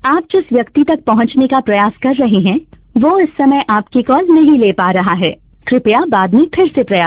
आप जिस व्यक्ति तक पहुंचने का प्रयास कर रहे हैं वो इस समय आपकी कॉल नहीं ले पा रहा है। कृपया बाद में फिर से प्रयास